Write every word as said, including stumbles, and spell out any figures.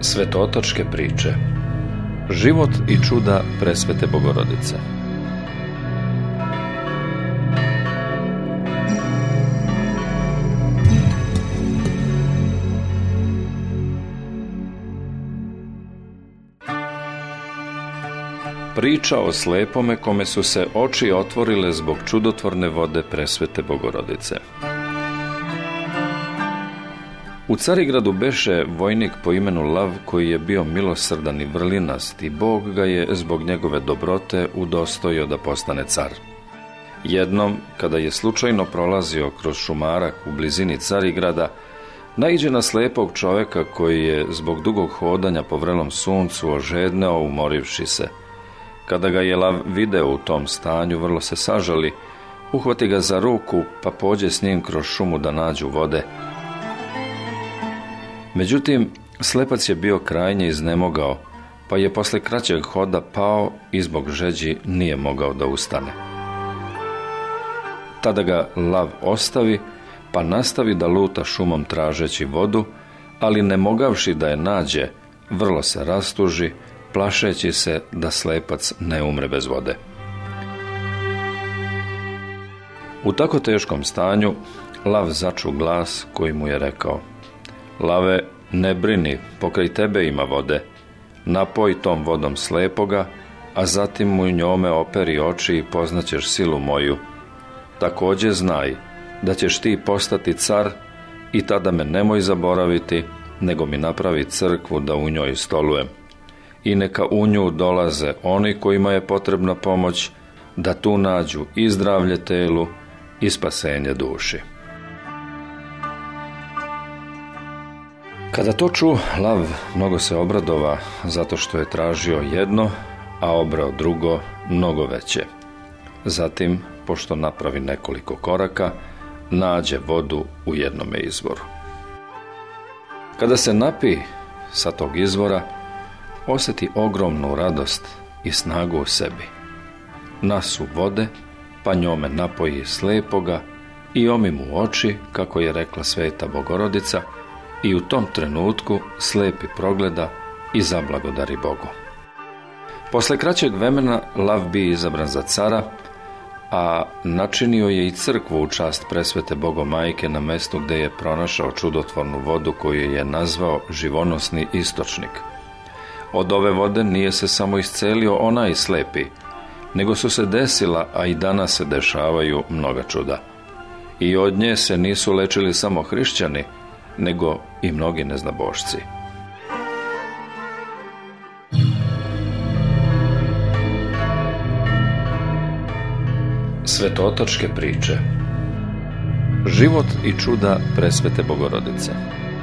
Svetotočke priče. Život i čuda presvete Bogorodice. Priča o slepome kome su se oči otvorile zbog čudotvorne vode presvete Bogorodice. U Carigradu beše vojnik po imenu Lav, koji je bio milosrdan i vrlinast, i Bog ga je zbog njegove dobrote udostojio da postane car. Jednom, kada je slučajno prolazio kroz šumarak u blizini Carigrada, naiđe na slepog čoveka koji je zbog dugog hodanja po vrelom suncu ožedneo, umorivši se. Kada ga je Lav video u tom stanju, vrlo se sažali, uhvati ga za ruku pa pođe s njim kroz šumu da nađu vode. Međutim, slepac je bio krajnje iznemogao, pa je posle kraćeg hoda pao i zbog žeđi nije mogao da ustane. Tada ga Lav ostavi, pa nastavi da luta šumom tražeći vodu, ali ne mogavši da je nađe, vrlo se rastuži, plašeći se da slepac ne umre bez vode. U tako teškom stanju Lav začu glas koji mu je rekao: Lave, ne brini, pokraj tebe ima vode. Napoj tom vodom slepoga, a zatim mu njome operi oči i poznaćeš silu moju. Također znaj da ćeš ti postati car i tada me nemoj zaboraviti, nego mi napravi crkvu da u njoj stolujem. I neka u nju dolaze oni kojima je potrebna pomoć, da tu nađu i zdravlje telu i spasenje duši. Kada to ču, Lav mnogo se obradova, zato što je tražio jedno, a obrao drugo, mnogo veće. Zatim, pošto napravi nekoliko koraka, nađe vodu u jednome izvoru. Kada se napi sa tog izvora, osjeti ogromnu radost i snagu u sebi. Nasu vode, pa njome napoji slepoga i omi mu oči, kako je rekla sveta Bogorodica, i u tom trenutku slepi progleda i zablagodari Bogu. Posle kraćeg vremena Lav bi izabran za cara, a načinio je i crkvu u čast presvete Bogomajke na mestu gde je pronašao čudotvornu vodu koju je nazvao živonosni istočnik. Od ove vode nije se samo iscelio onaj slepi, nego su se desila, a i danas se dešavaju, mnoga čuda. I od nje se nisu lečili samo hrišćani, nego i mnogi neznabošci. Svetotočke priče. Život i čuda presvete Bogorodice.